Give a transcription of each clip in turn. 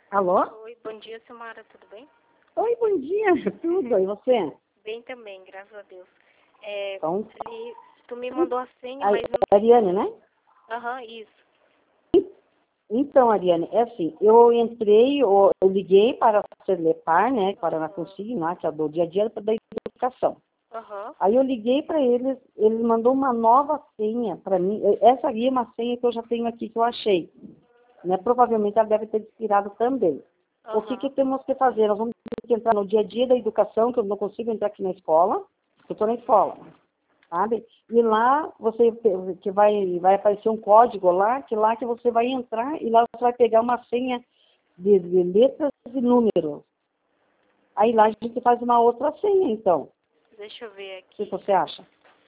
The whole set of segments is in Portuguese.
Alô? Oi, bom dia, Silmara, tudo bem? Oi, bom dia. Tudo, e você? Bem também, graças a Deus. Então, Tu me mandou a senha, a mas não... Ariane, né? Aham, isso. Então, Ariane, é assim, eu entrei, eu liguei para a Celepar, né, para a Consigna, que é do dia a dia da educação. Aham. Aí eu liguei para eles mandou uma nova senha para mim. Essa aí é uma senha que eu já tenho aqui, que eu achei. Né? Provavelmente ela deve ter expirado também. O que temos que fazer? Nós vamos ter que entrar no dia a dia da educação, que eu não consigo entrar aqui na escola, eu estou na escola, sabe? E lá você que vai aparecer um código lá que você vai entrar e lá você vai pegar uma senha de letras e números. Aí lá a gente faz uma outra senha, então. Deixa eu ver O aqui. que você acha?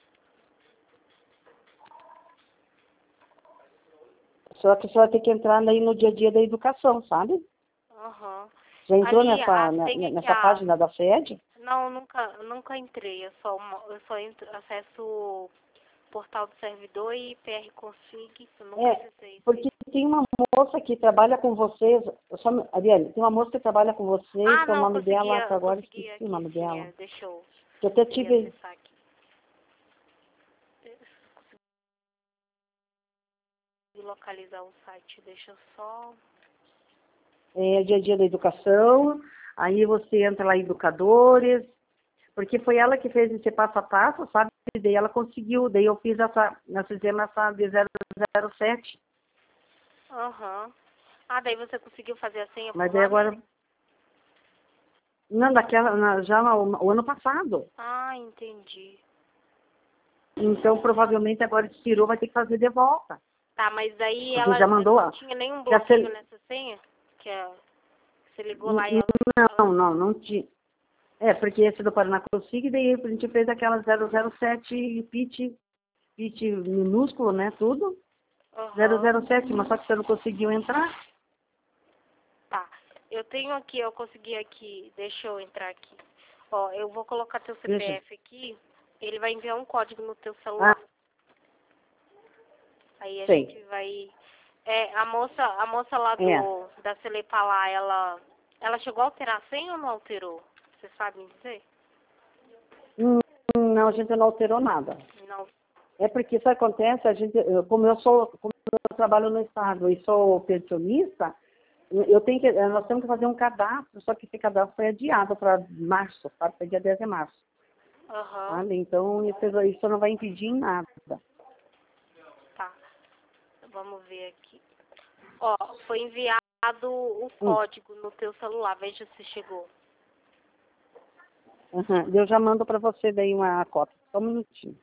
Só que você vai ter que entrar aí no dia a dia da educação, sabe? Aham. Já entrou Ali, a senha nessa página da FED? Não, nunca entrei. Eu só acesso o portal do servidor e PR Config. Eu nunca acessei isso. Porque tem uma moça que trabalha com vocês, Ariane, tem uma moça que trabalha com vocês, que é o Não, nome dela, que agora consegui esqueci o aqui, nome sim, dela. deixa eu Que eu até tive... acessar aqui. Consegui localizar o site, deixa eu só... dia a dia da educação, aí você entra lá em educadores, porque foi ela que fez esse passo a passo, sabe? E daí ela conseguiu, daí eu fiz nós fizemos essa de 007. Aham. Daí você conseguiu fazer a senha Mas por daí lá agora... mesmo? Não, já o ano passado. Entendi. Então, provavelmente agora expirou, vai ter que fazer de volta. Tá, mas aí Porque já mandou não tinha nenhum bloqueio nessa senha? Você ligou lá e Não tinha. Porque esse do Paraná Consigo, daí a gente fez aquela 007 pitch minúsculo, né, tudo. 007, mas só que você não conseguiu entrar. Tá. Eu consegui aqui, deixa eu entrar aqui. Ó, eu vou colocar teu CPF aqui, ele vai enviar um código no teu celular. Aí a gente vai... a moça lá da Celepa lá, ela chegou a alterar a senha ou não alterou? Você sabe me dizer? Não, a gente não alterou nada. Não. É porque isso acontece, como eu trabalho no Estado e sou pensionista, nós temos que fazer um cadastro, só que esse cadastro foi adiado para março, sabe? Para dia 10 de março. Sabe? Então, isso não vai impedir em nada. Tá. Vamos ver aqui. Ó, foi enviado o código no teu celular. Veja se chegou. Eu já mando para você daí uma cópia. Só um minutinho.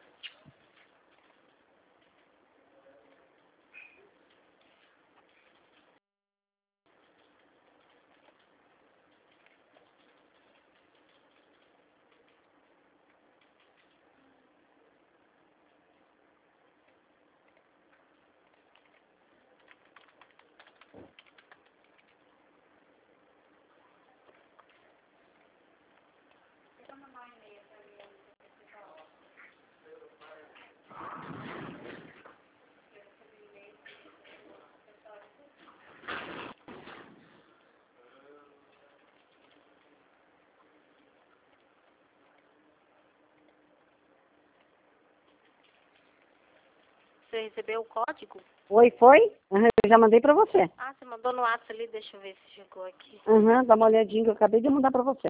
Você recebeu o código? Oi, foi? Eu já mandei para você. Você mandou no WhatsApp ali, deixa eu ver se chegou aqui. Dá uma olhadinha que eu acabei de mandar para você.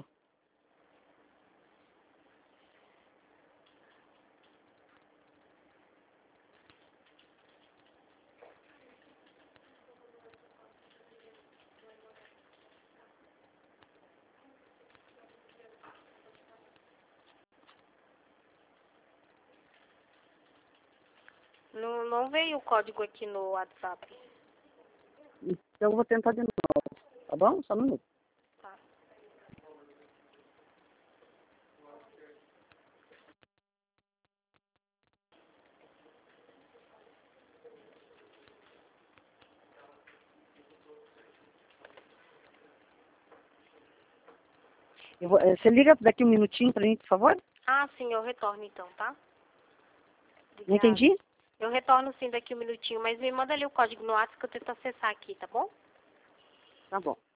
Não veio o código aqui no WhatsApp. Então eu vou tentar de novo, tá bom? Só um minuto. Tá. Você liga daqui um minutinho para mim, por favor? Sim, eu retorno então, tá? Obrigada. Não entendi? Eu retorno sim daqui um minutinho, mas me manda ali o código no WhatsApp que eu tento acessar aqui, tá bom? Tá bom.